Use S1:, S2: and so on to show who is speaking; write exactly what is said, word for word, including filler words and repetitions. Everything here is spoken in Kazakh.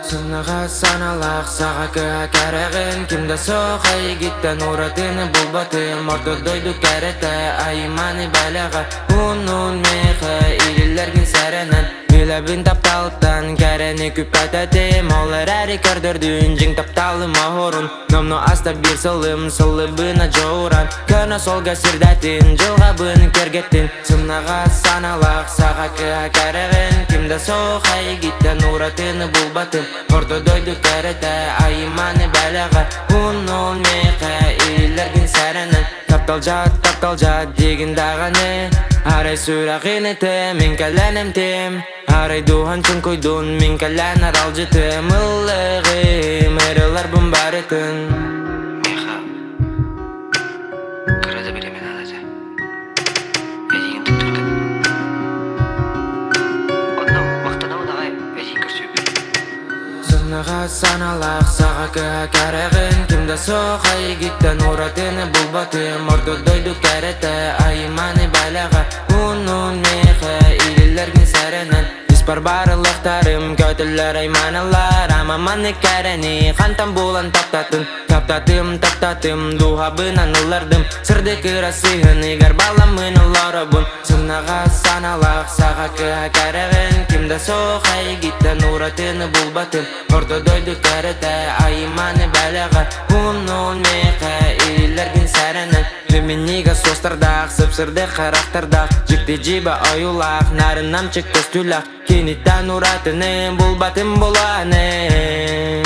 S1: Сынаға саналақ сағакы кәрәғін Кімді соқа егіттен ұратыны бұл батым Ортодойду кәрәті айыманы бәліға Ұнын мейхі илілерген сәрінен Биләбін тапталықтан кәрәні күп әтәтім Олар әрі көрдірдің жың тапталы мағырын Номны аста бір сылым сылы бұна жоғыран Көні солға сірдәтін жылға бұны кергеттін Сынаға саналақ сағакы кәрәғін Кімді соқа егіттен ұратыны бұл батым Ортодойду кәрәті айыманы бәліға Ұнын мейхі илілерген сәрінен Таптал-жат, таптал-жат деген дағаны Арай сүрағын еті, мен кәләнім тем Арай духан чын көйдun, мен кәлән арал жетім Ұлығым, әрілер бұн бар етін
S2: Мейха Күрәді беремен алады Әдеген тұттырдың Однау, мақтанауын ағай, әдеген көрсеу бер
S1: Сынаға саналақ сағакы кәрәғын Кімді соқа егіттен ұратыны бұл батым Ортодойду кәрәті айыманы бәліға Ұнын мейхі илілерген сәрінен Диспар барылықтарым көтілер айманылар Амаманы кәрәні қантан болан таптатын Таптатым, таптатым, дуға бұнан ұлардым Сырды кірасығын егер баламын ұлары бұн Сынаға саналақ сағакы кәрәғын Кімді соқа егіттен ұратыны бұл батым Ортодойду кәрәті айыманы бәліға Ұнын мейхі илілерген сәрінен Лемениға состардақ, сыпсырды қарақтардақ Жікті жиба ойулақ, нарынам чек көстулақ Кенеттен ұратыны бұл батым боланы